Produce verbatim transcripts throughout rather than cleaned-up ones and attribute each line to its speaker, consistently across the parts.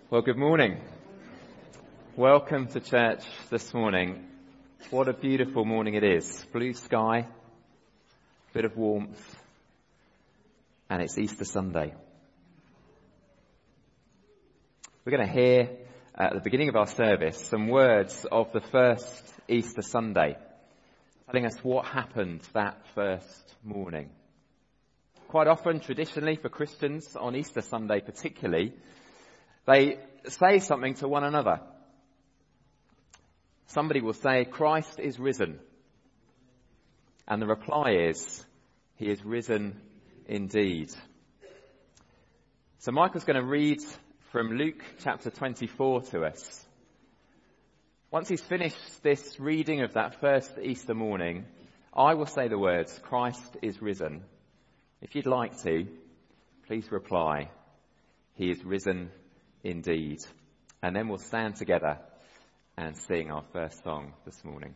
Speaker 1: Well, good morning. Welcome to church this morning. What a beautiful morning it is. Blue sky, bit of warmth, and it's Easter Sunday. We're going to hear at the beginning of our service some words of the first Easter Sunday, telling us what happened that first morning. Quite often, traditionally for Christians, on Easter Sunday particularly, they say something to one another. Somebody will say, "Christ is risen." And the reply is, "He is risen indeed." So Michael's going to read from Luke chapter twenty-four to us. Once he's finished this reading of that first Easter morning, I will say the words, "Christ is risen." If you'd like to, please reply, "He is risen indeed." And then we'll stand together and sing our first song this morning.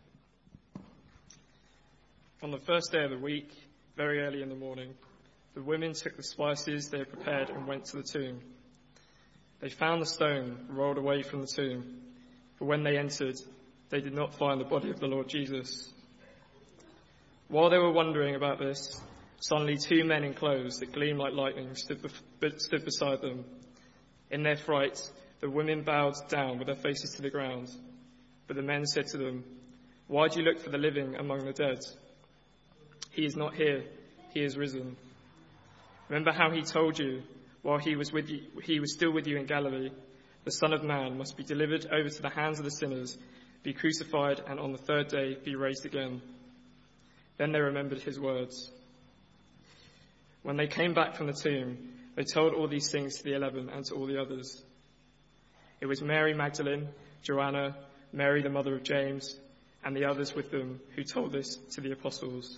Speaker 2: On the first day of the week, very early in the morning, the women took the spices they had prepared and went to the tomb. They found the stone rolled away from the tomb, but when they entered, they did not find the body of the Lord Jesus. While they were wondering about this, suddenly two men in clothes that gleamed like lightning stood, bef- stood beside them. In their fright, the women bowed down with their faces to the ground. But the men said to them, "Why do you look for the living among the dead? He is not here, he is risen. Remember how he told you, while he was with you, he was still with you in Galilee, the Son of Man must be delivered over to the hands of the sinners, be crucified, and on the third day be raised again." Then they remembered his words. When they came back from the tomb, they told all these things to the eleven and to all the others. It was Mary Magdalene, Joanna, Mary the mother of James, and the others with them who told this to the apostles.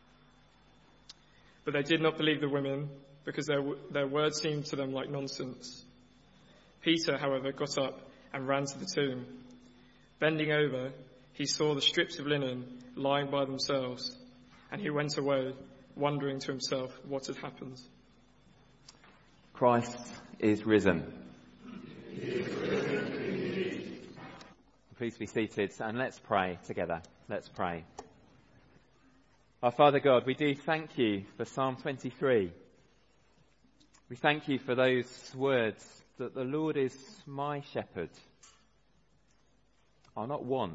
Speaker 2: But they did not believe the women, because their, their words seemed to them like nonsense. Peter, however, got up and ran to the tomb. Bending over, he saw the strips of linen lying by themselves, and he went away, wondering to himself what had happened.
Speaker 1: Christ is risen.
Speaker 2: He is risen indeed.
Speaker 1: Please be seated and let's pray together. Let's pray. Our Father God, we do thank you for Psalm twenty-three. We thank you for those words that the Lord is my shepherd. I'll not want.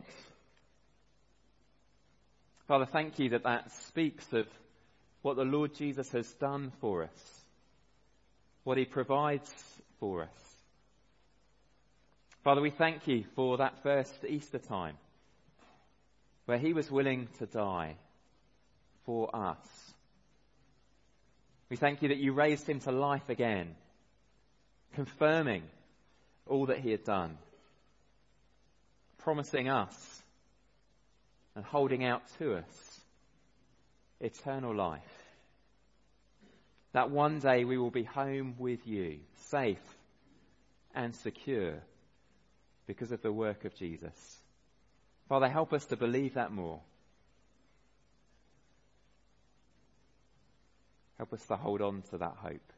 Speaker 1: Father, thank you that that speaks of what the Lord Jesus has done for us, what he provides for us. Father, we thank you for that first Easter time where he was willing to die for us. We thank you that you raised him to life again, confirming all that he had done, promising us and holding out to us eternal life. That one day we will be home with you, safe and secure because of the work of Jesus. Father, help us to believe that more. Help us to hold on to that hope.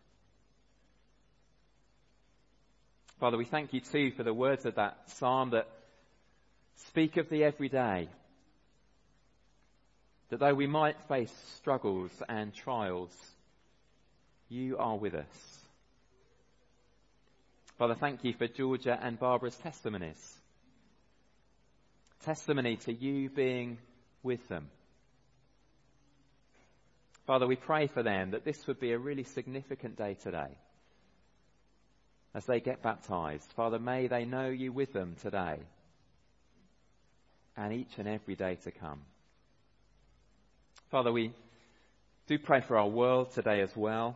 Speaker 1: Father, we thank you too for the words of that psalm that speak of the everyday. That though we might face struggles and trials, you are with us. Father, thank you for Georgia and Barbara's testimonies. Testimony to you being with them. Father, we pray for them that this would be a really significant day today as they get baptized. Father, may they know you with them today and each and every day to come. Father, we do pray for our world today as well.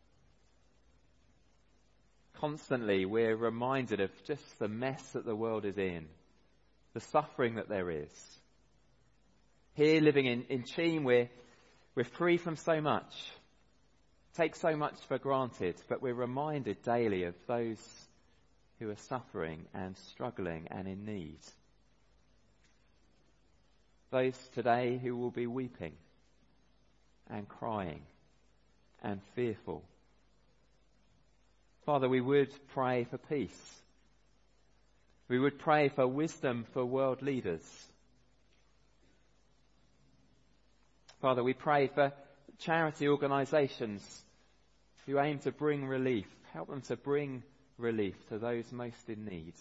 Speaker 1: Constantly we're reminded of just the mess that the world is in, the suffering that there is. Here living in, in Cheam, we're, we're free from so much, take so much for granted, but we're reminded daily of those who are suffering and struggling and in need. Those today who will be weeping and crying and fearful. Father, we would pray for peace We would pray for wisdom for world leaders. Father, we pray for charity organisations who aim to bring relief. Help them to bring relief to those most in need.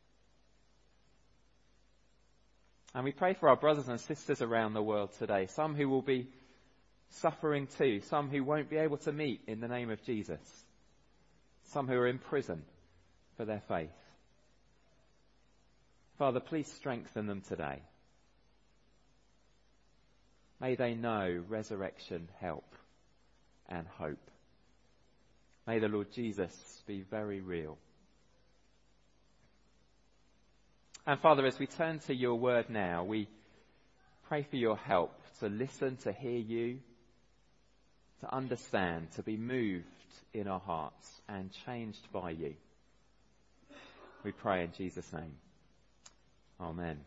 Speaker 1: And we pray for our brothers and sisters around the world today, some who will be suffering too, some who won't be able to meet in the name of Jesus, some who are in prison for their faith. Father, please strengthen them today. May they know resurrection help and hope. May the Lord Jesus be very real. And Father, as we turn to your word now, we pray for your help to listen, to hear you, to understand, to be moved in our hearts and changed by you. We pray in Jesus' name. Amen.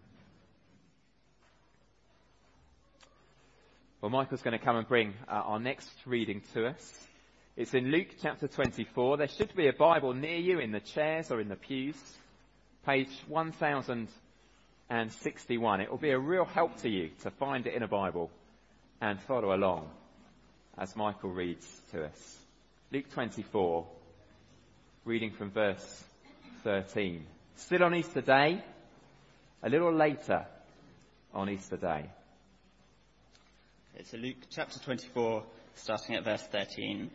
Speaker 1: Well, Michael's going to come and bring uh, our next reading to us. It's in Luke chapter twenty-four. There should be a Bible near you in the chairs or in the pews. Page one thousand sixty-one. It will be a real help to you to find it in a Bible and follow along as Michael reads to us. Luke twenty-four, reading from verse thirteen. Still on Easter Day, a little later on Easter Day.
Speaker 3: It's Luke chapter twenty-four, starting at verse thirteen.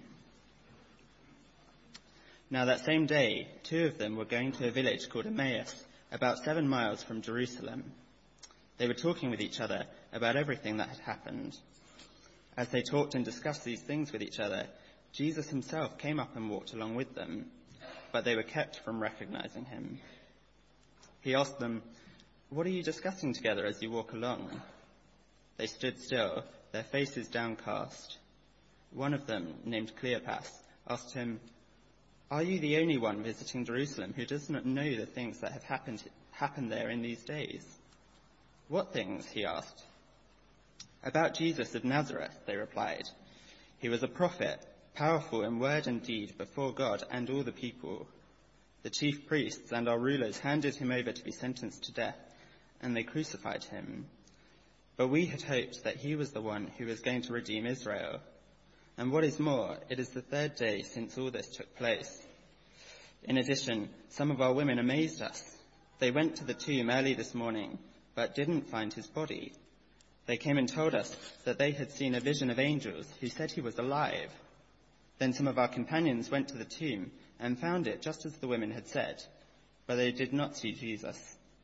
Speaker 3: Now that same day, two of them were going to a village called Emmaus, about seven miles from Jerusalem. They were talking with each other about everything that had happened. As they talked and discussed these things with each other, Jesus himself came up and walked along with them, but they were kept from recognizing him. He asked them, "What are you discussing together as you walk along?" They stood still, their faces downcast. One of them, named Cleopas, asked him, "Are you the only one visiting Jerusalem who does not know the things that have happened, happened there in these days?" "What things?" he asked. "About Jesus of Nazareth," they replied. "He was a prophet, powerful in word and deed before God and all the people. The chief priests and our rulers handed him over to be sentenced to death, and they crucified him. But we had hoped that he was the one who was going to redeem Israel. And what is more, it is the third day since all this took place. In addition, some of our women amazed us. They went to the tomb early this morning, but didn't find his body. They came and told us that they had seen a vision of angels who said he was alive. Then some of our companions went to the tomb and found it just as the women had said, but they did not see Jesus."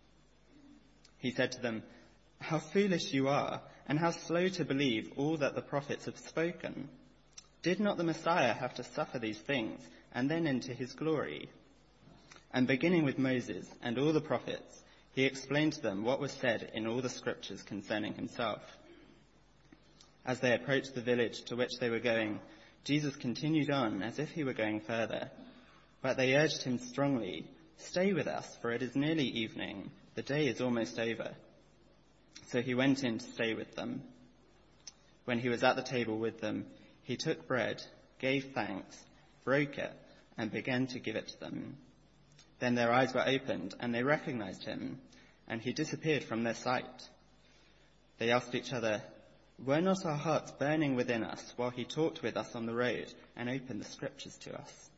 Speaker 3: He said to them, "How foolish you are, and how slow to believe all that the prophets have spoken. Did not the Messiah have to suffer these things and then enter his glory?" And beginning with Moses and all the prophets, he explained to them what was said in all the scriptures concerning himself. As they approached the village to which they were going, Jesus continued on as if he were going further. But they urged him strongly, "Stay with us, for it is nearly evening. The day is almost over." So he went in to stay with them. When he was at the table with them, he took bread, gave thanks, broke it, and began to give it to them. Then their eyes were opened, and they recognized him, and he disappeared from their sight. They asked each other, "Were not our hearts burning within us while he talked with us on the road and opened the scriptures to us?"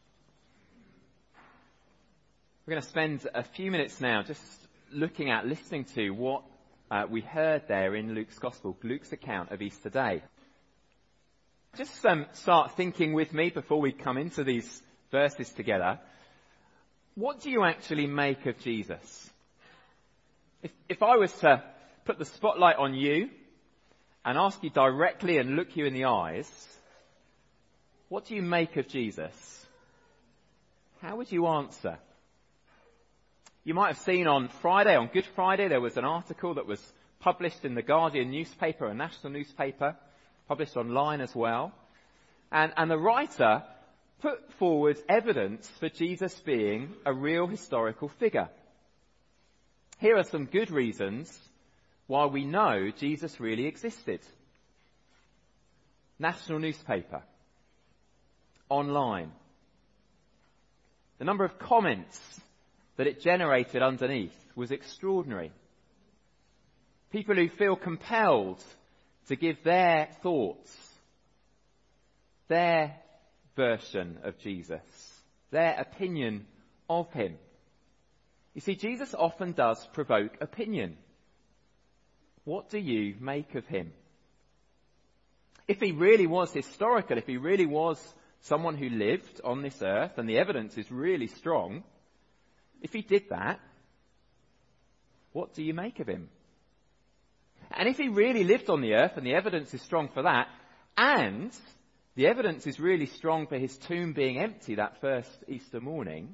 Speaker 1: We're going to spend a few minutes now just looking at, listening to what uh, we heard there in Luke's Gospel, Luke's account of Easter Day. Just um, start thinking with me before we come into these verses together. What do you actually make of Jesus? If, if I was to put the spotlight on you and ask you directly and look you in the eyes, what do you make of Jesus? How would you answer? You might have seen on Friday, on Good Friday, there was an article that was published in the Guardian newspaper, a national newspaper, published online as well. And, and the writer put forward evidence for Jesus being a real historical figure. Here are some good reasons why we know Jesus really existed. National newspaper. Online. The number of comments that it generated underneath was extraordinary. People who feel compelled to give their thoughts, their version of Jesus, their opinion of him. You see, Jesus often does provoke opinion. What do you make of him? If he really was historical, if he really was someone who lived on this earth, and the evidence is really strong, if he did that, what do you make of him? And if he really lived on the earth, and the evidence is strong for that, and the evidence is really strong for his tomb being empty that first Easter morning,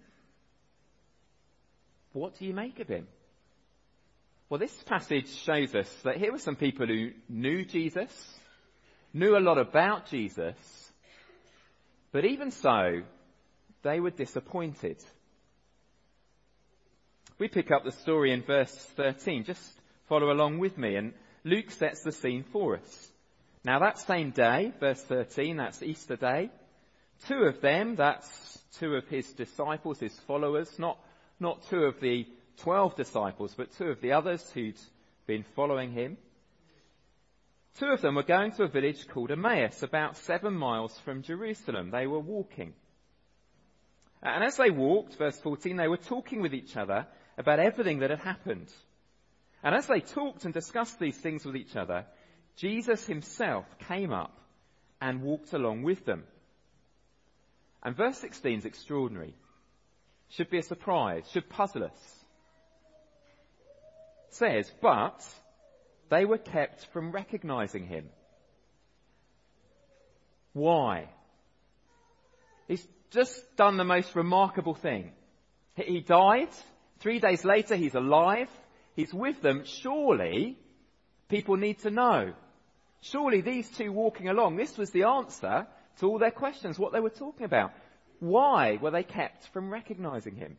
Speaker 1: what do you make of him? Well, this passage shows us that here were some people who knew Jesus, knew a lot about Jesus, but even so, they were disappointed. We pick up the story in verse thirteen. Just follow along with me, and Luke sets the scene for us. Now that same day, verse thirteen, that's Easter Day, two of them, that's two of his disciples, his followers, not, not two of the twelve disciples, but two of the others who'd been following him. Two of them were going to a village called Emmaus, about seven miles from Jerusalem. They were walking. And as they walked, verse fourteen, they were talking with each other about everything that had happened. And as they talked and discussed these things with each other, Jesus himself came up and walked along with them. And verse sixteen is extraordinary. Should be a surprise, should puzzle us. It says, but they were kept from recognizing him. Why? He's just done the most remarkable thing. He died. Three days later, he's alive. He's with them. Surely, people need to know. Surely these two walking along, this was the answer to all their questions, what they were talking about. Why were they kept from recognizing him?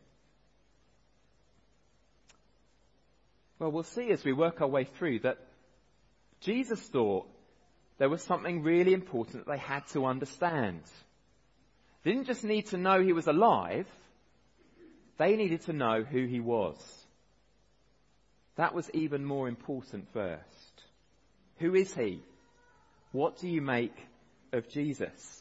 Speaker 1: Well, we'll see as we work our way through that Jesus thought there was something really important that they had to understand. They didn't just need to know he was alive, they needed to know who he was. That was even more important first. Who is he? What do you make of Jesus?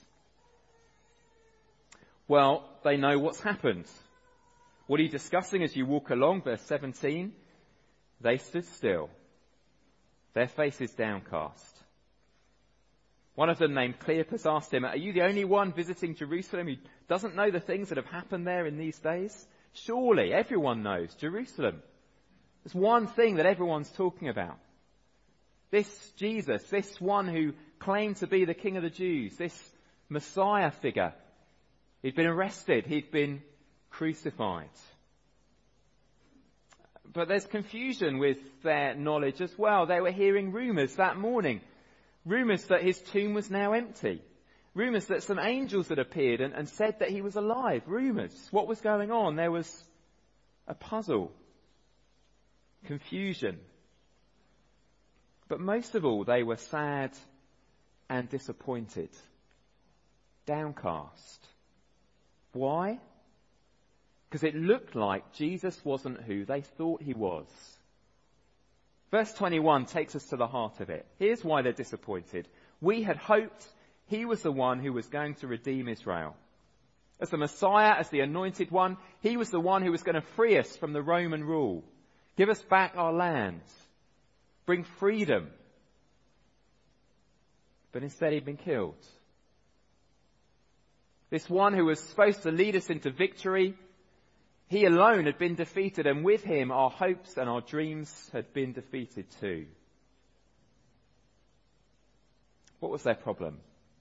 Speaker 1: Well, they know what's happened. What are you discussing as you walk along? Verse seventeen. They stood still, their faces downcast. One of them, named Cleopas, asked him, are you the only one visiting Jerusalem who doesn't know the things that have happened there in these days? Surely everyone knows Jerusalem. There's one thing that everyone's talking about. This Jesus, this one who claimed to be the King of the Jews, this Messiah figure. He'd been arrested, he'd been crucified. But there's confusion with their knowledge as well. They were hearing rumours that morning. Rumours that his tomb was now empty. Rumours that some angels had appeared and, and said that he was alive. Rumours. What was going on? There was a puzzle. Confusion. But most of all, they were sad and disappointed. Downcast. Why? Because it looked like Jesus wasn't who they thought he was. Verse twenty-one takes us to the heart of it. Here's why they're disappointed. We had hoped he was the one who was going to redeem Israel. As the Messiah, as the anointed one, he was the one who was going to free us from the Roman rule, give us back our land, bring freedom. But instead he'd been killed. This one who was supposed to lead us into victory, he alone had been defeated, and with him our hopes and our dreams had been defeated too. What was their problem?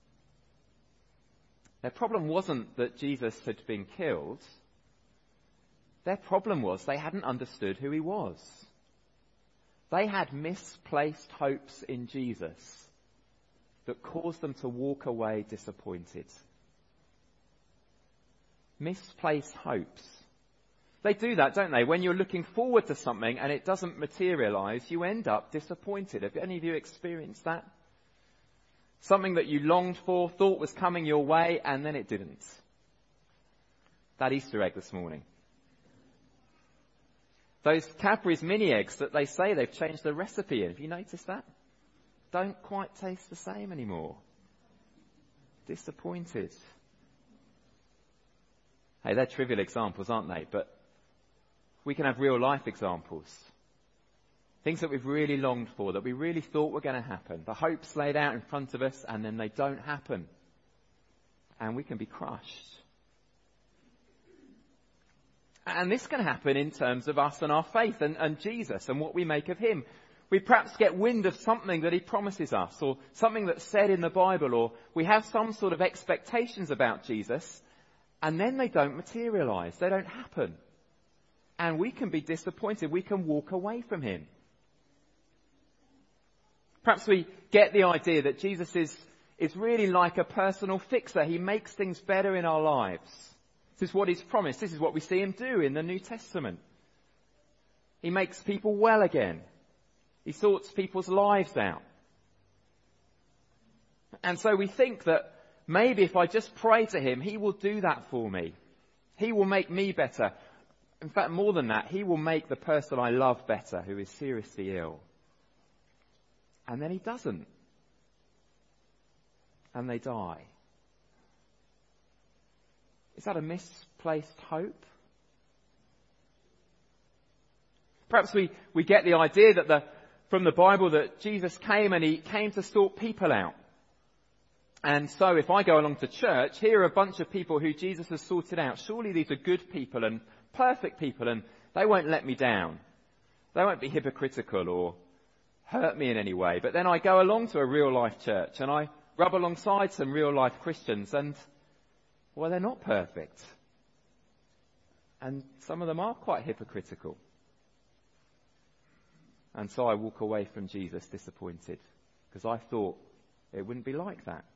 Speaker 1: Their problem wasn't that Jesus had been killed. Their problem was they hadn't understood who he was. They had misplaced hopes in Jesus that caused them to walk away disappointed. Misplaced hopes. They do that, don't they? When you're looking forward to something and it doesn't materialise, you end up disappointed. Have any of you experienced that? Something that you longed for, thought was coming your way, and then it didn't. That Easter egg this morning. Those Cadbury's mini eggs that they say they've changed the recipe in, have you noticed that? Don't quite taste the same anymore. Disappointed. Hey, they're trivial examples, aren't they? But we can have real life examples. Things that we've really longed for, that we really thought were going to happen. The hopes laid out in front of us, and then they don't happen. And we can be crushed. And this can happen in terms of us and our faith and, and Jesus and what we make of him. We perhaps get wind of something that he promises us, or something that's said in the Bible, or we have some sort of expectations about Jesus, and then they don't materialize. They don't happen. And we can be disappointed. We can walk away from him. Perhaps we get the idea that Jesus is, is really like a personal fixer. He makes things better in our lives. This is what he's promised. This is what we see him do in the New Testament. He makes people well again. He sorts people's lives out. And so we think that maybe if I just pray to him, he will do that for me. He will make me better. In fact, more than that, he will make the person I love better who is seriously ill. And then he doesn't. And they die. Is that a misplaced hope? Perhaps we, we get the idea that the, from the Bible that Jesus came and he came to sort people out. And so if I go along to church, here are a bunch of people who Jesus has sorted out. Surely these are good people and perfect people, and they won't let me down. They won't be hypocritical or hurt me in any way. But then I go along to a real life church and I rub alongside some real life Christians, and well, they're not perfect. And some of them are quite hypocritical. And so I walk away from Jesus disappointed, because I thought it wouldn't be like that.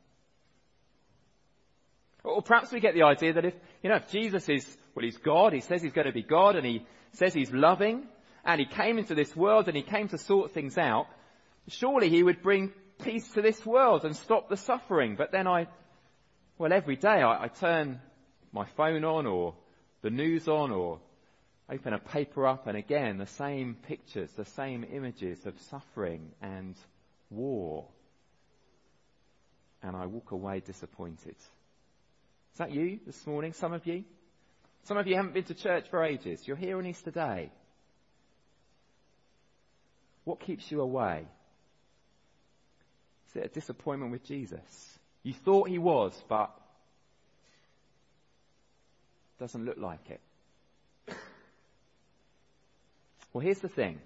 Speaker 1: Or perhaps we get the idea that if, you know, if Jesus is, well, he's God, he says he's going to be God, and he says he's loving, and he came into this world and he came to sort things out, surely he would bring peace to this world and stop the suffering. But then I, well, every day I, I turn my phone on or the news on or open a paper up, and again, the same pictures, the same images of suffering and war. And I walk away disappointed. Is that you this morning? Some of you? Some of you haven't been to church for ages. You're here on Easter Day. What keeps you away? Is it a disappointment with Jesus? You thought he was, but doesn't look like it. Well, here's the thing.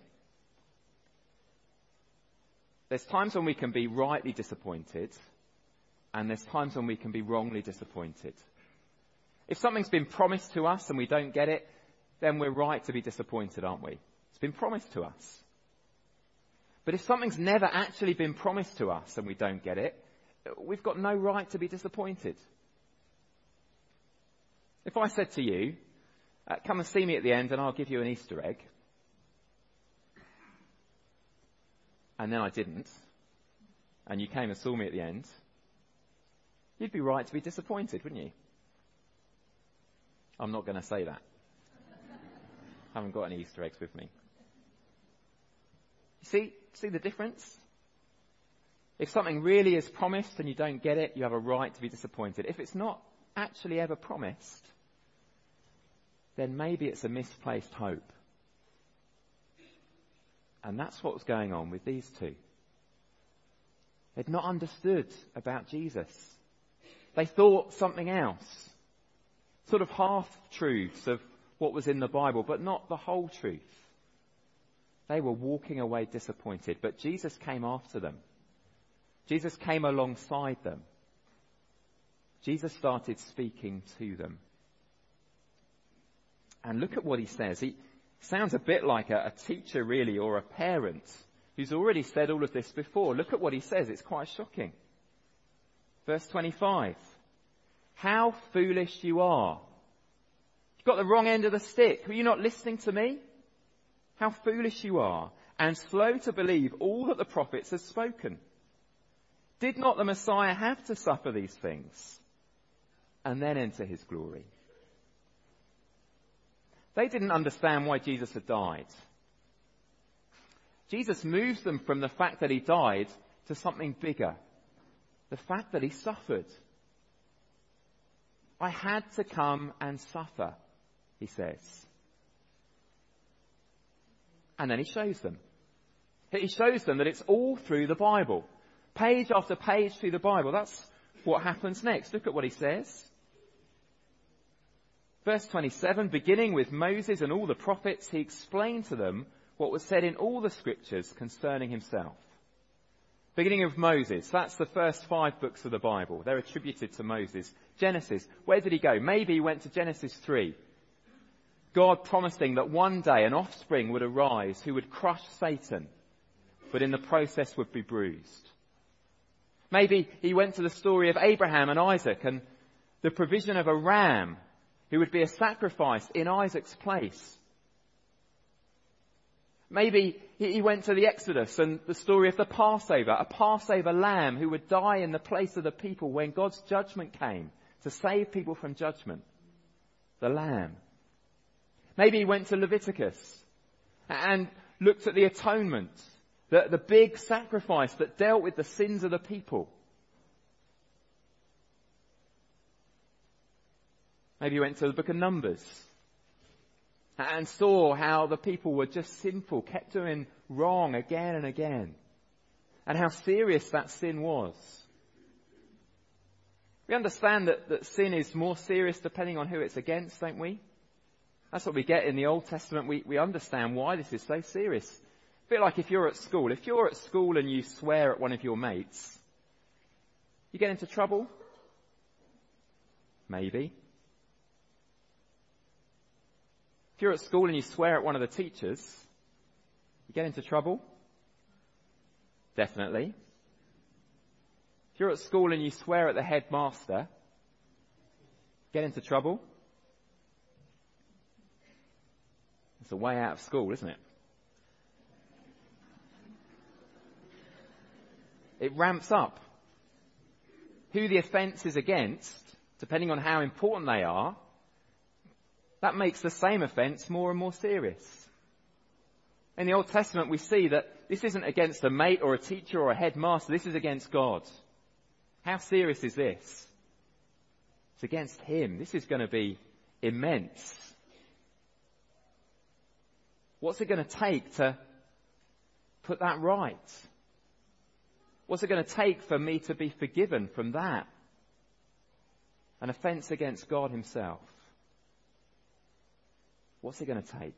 Speaker 1: There's times when we can be rightly disappointed, and there's times when we can be wrongly disappointed. If something's been promised to us and we don't get it, then we're right to be disappointed, aren't we? It's been promised to us. But if something's never actually been promised to us and we don't get it, we've got no right to be disappointed. If I said to you, uh, come and see me at the end and I'll give you an Easter egg, and then I didn't, and you came and saw me at the end, you'd be right to be disappointed, wouldn't you? I'm not going to say that. I haven't got any Easter eggs with me. You see, see the difference? If something really is promised and you don't get it, you have a right to be disappointed. If it's not actually ever promised, then maybe it's a misplaced hope. And that's what was going on with these two. They'd not understood about Jesus. They thought something else. Sort of half-truths of what was in the Bible, but not the whole truth. They were walking away disappointed, but Jesus came after them. Jesus came alongside them. Jesus started speaking to them. And look at what he says. He sounds a bit like a, a teacher, really, or a parent who's already said all of this before. Look at what he says. It's quite shocking. Verse twenty-five. How foolish you are. You've got the wrong end of the stick. Were you not listening to me? How foolish you are, and slow to believe all that the prophets have spoken. Did not the Messiah have to suffer these things and then enter his glory? They didn't understand why Jesus had died. Jesus moves them from the fact that he died to something bigger. The fact that he suffered. I had to come and suffer, he says. And then he shows them. He shows them that it's all through the Bible. Page after page through the Bible. That's what happens next. Look at what he says. Verse twenty-seven, beginning with Moses and all the prophets, he explained to them what was said in all the scriptures concerning himself. Beginning with Moses, that's the first five books of the Bible. They're attributed to Moses. Genesis, where did he go? Maybe he went to Genesis three. God promising that one day an offspring would arise who would crush Satan, but in the process would be bruised. Maybe he went to the story of Abraham and Isaac and the provision of a ram who would be a sacrifice in Isaac's place. Maybe he went to the Exodus and the story of the Passover, a Passover lamb who would die in the place of the people when God's judgment came to save people from judgment. The lamb. Maybe he went to Leviticus and looked at the atonement, the, the big sacrifice that dealt with the sins of the people. Maybe he went to the book of Numbers and saw how the people were just sinful, kept doing wrong again and again, and how serious that sin was. We understand that, that sin is more serious depending on who it's against, don't we? That's what we get in the Old Testament. We, we understand why this is so serious. A bit like if you're at school. If you're at school and you swear at one of your mates, you get into trouble? Maybe. If you're at school and you swear at one of the teachers, you get into trouble? Definitely. If you're at school and you swear at the headmaster, get into trouble? It's a way out of school, isn't it? It ramps up. Who the offence is against, depending on how important they are, that makes the same offence more and more serious. In the Old Testament, we see that this isn't against a mate or a teacher or a headmaster. This is against God. How serious is this? It's against him. This is going to be immense. What's it going to take to put that right? What's it going to take for me to be forgiven from that? An offence against God himself. What's it going to take?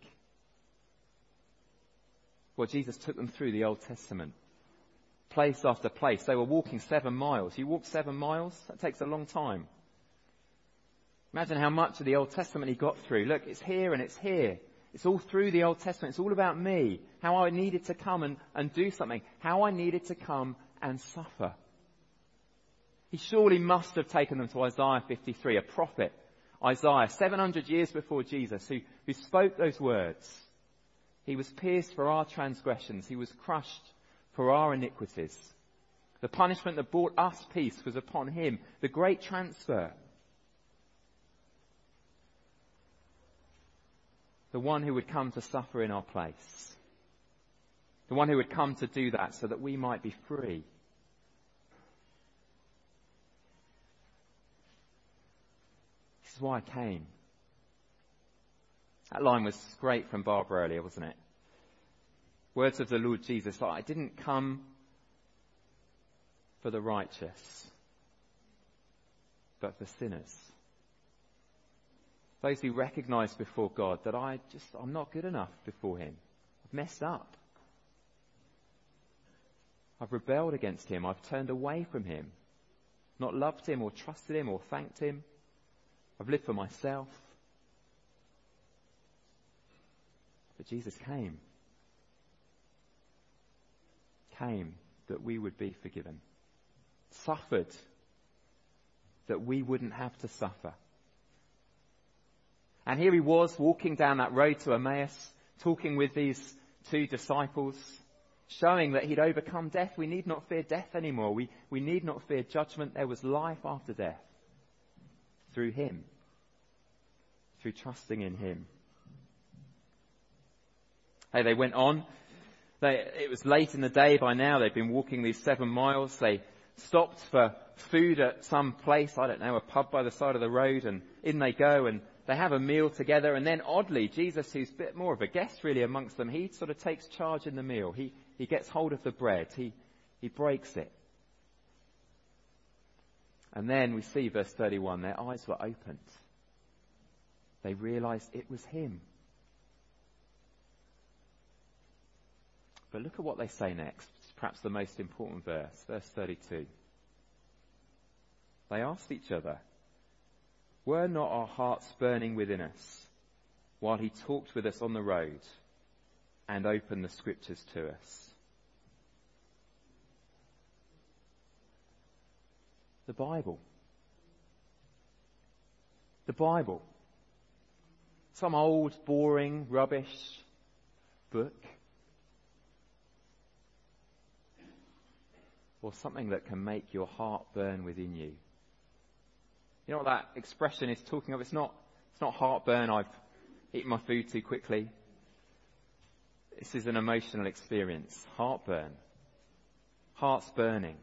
Speaker 1: Well, Jesus took them through the Old Testament. Place after place. They were walking seven miles. You walk seven miles? That takes a long time. Imagine how much of the Old Testament he got through. Look, it's here and it's here. It's all through the Old Testament. It's all about me. How I needed to come and, and do something. How I needed to come and suffer. He surely must have taken them to Isaiah fifty-three, a prophet. Isaiah, seven hundred years before Jesus, who, who spoke those words. He was pierced for our transgressions. He was crushed for our iniquities. The punishment that brought us peace was upon him. The great transfer. The one who would come to suffer in our place. The one who would come to do that so that we might be free. This is why I came. That line was great from Barbara earlier, wasn't it? Words of the Lord Jesus, like, I didn't come for the righteous, but for sinners. Those who recognise before God that I just, I'm not good enough before him. I've messed up. I've rebelled against him. I've turned away from him. Not loved him or trusted him or thanked him. I've lived for myself. But Jesus came. Came that we would be forgiven. Suffered that we wouldn't have to suffer. And here he was walking down that road to Emmaus, talking with these two disciples, showing that he'd overcome death. We need not fear death anymore. We, we need not fear judgment. There was life after death through him, through trusting in him. Hey, they went on. They, it was late in the day by now. They'd been walking these seven miles. They stopped for food at some place, I don't know, a pub by the side of the road, and in they go and they have a meal together. And then oddly, Jesus, who's a bit more of a guest really amongst them, he sort of takes charge in the meal. He, he gets hold of the bread. He, he breaks it. And then we see verse thirty-one, their eyes were opened. They realized it was him. But look at what they say next. It's perhaps the most important verse, verse thirty-two. They asked each other, were not our hearts burning within us while he talked with us on the road and opened the scriptures to us? The Bible. The Bible. Some old, boring, rubbish book. Or something that can make your heart burn within you. You know what that expression is talking of? It's not, it's not heartburn, I've eaten my food too quickly. This is an emotional experience. Heartburn. Heart's burning.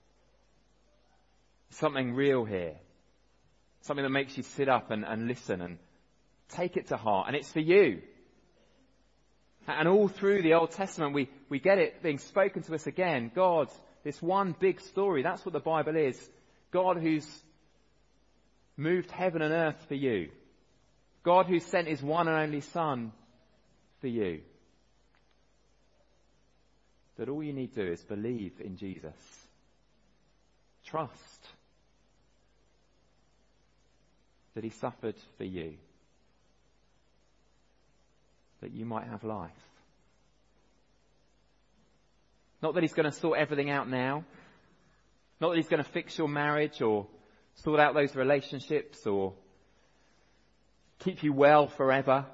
Speaker 1: Something real here. Something that makes you sit up and, and listen and take it to heart. And it's for you. And all through the Old Testament, we, we get it being spoken to us again. God, this one big story. That's what the Bible is. God who's moved heaven and earth for you. God who sent his one and only Son for you. That all you need to do is believe in Jesus. Trust that he suffered for you. That you might have life. Not that he's going to sort everything out now. Not that he's going to fix your marriage or sort out those relationships or keep you well forever.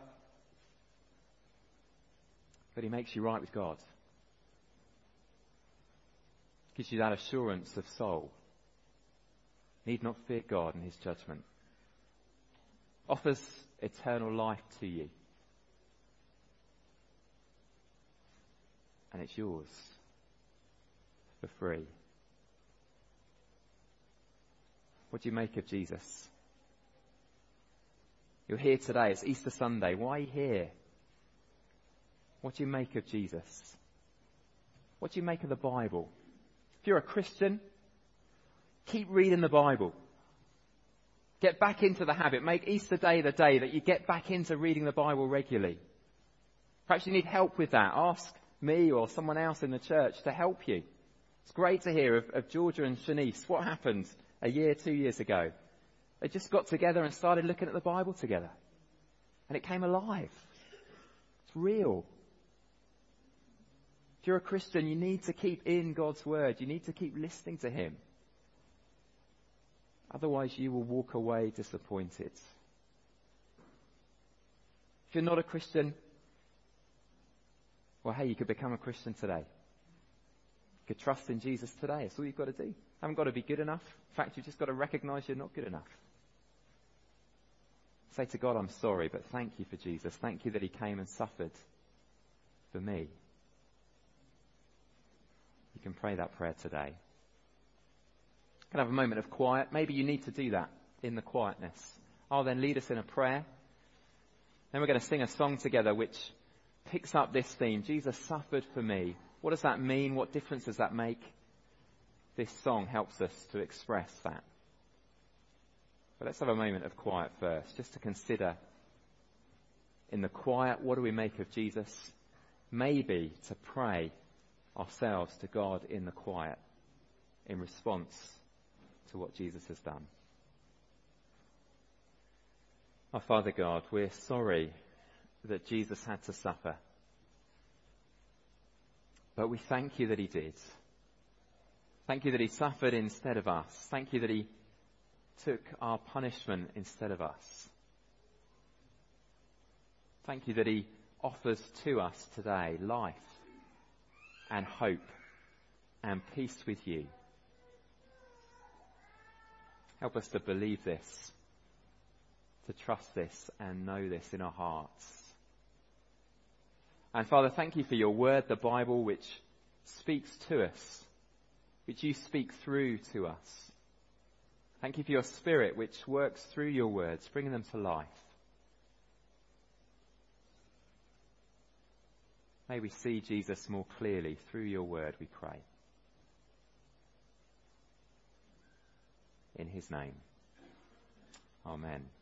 Speaker 1: But he makes you right with God. Gives you that assurance of soul. Need not fear God and his judgment. Offers eternal life to you. And it's yours for free. What do you make of Jesus? You're here today. It's Easter Sunday. Why are you here? What do you make of Jesus? What do you make of the Bible? If you're a Christian, keep reading the Bible. Get back into the habit. Make Easter Day the day that you get back into reading the Bible regularly. Perhaps you need help with that. Ask me or someone else in the church to help you. It's great to hear of, of Georgia and Shanice. What happened a year, two years ago? They just got together and started looking at the Bible together. And it came alive. It's real. If you're a Christian, you need to keep in God's word. You need to keep listening to him. Otherwise, you will walk away disappointed. If you're not a Christian, well, hey, you could become a Christian today. You could trust in Jesus today. That's all you've got to do. You haven't got to be good enough. In fact, you've just got to recognize you're not good enough. Say to God, I'm sorry, but thank you for Jesus. Thank you that he came and suffered for me. You can pray that prayer today. Can have a moment of quiet. Maybe you need to do that in the quietness. I'll then lead us in a prayer. Then we're going to sing a song together which picks up this theme. Jesus suffered for me. What does that mean? What difference does that make? This song helps us to express that. But let's have a moment of quiet first, just to consider in the quiet, what do we make of Jesus? Maybe to pray ourselves to God in the quiet in response to what Jesus has done. Our Father God, we're sorry that Jesus had to suffer. But we thank you that he did. Thank you that he suffered instead of us. Thank you that he took our punishment instead of us. Thank you that he offers to us today life and hope and peace with you. Help us to believe this, to trust this and know this in our hearts. And Father, thank you for your word, the Bible, which speaks to us, which you speak through to us. Thank you for your Spirit, which works through your words, bringing them to life. May we see Jesus more clearly through your word, we pray. In his name. Amen.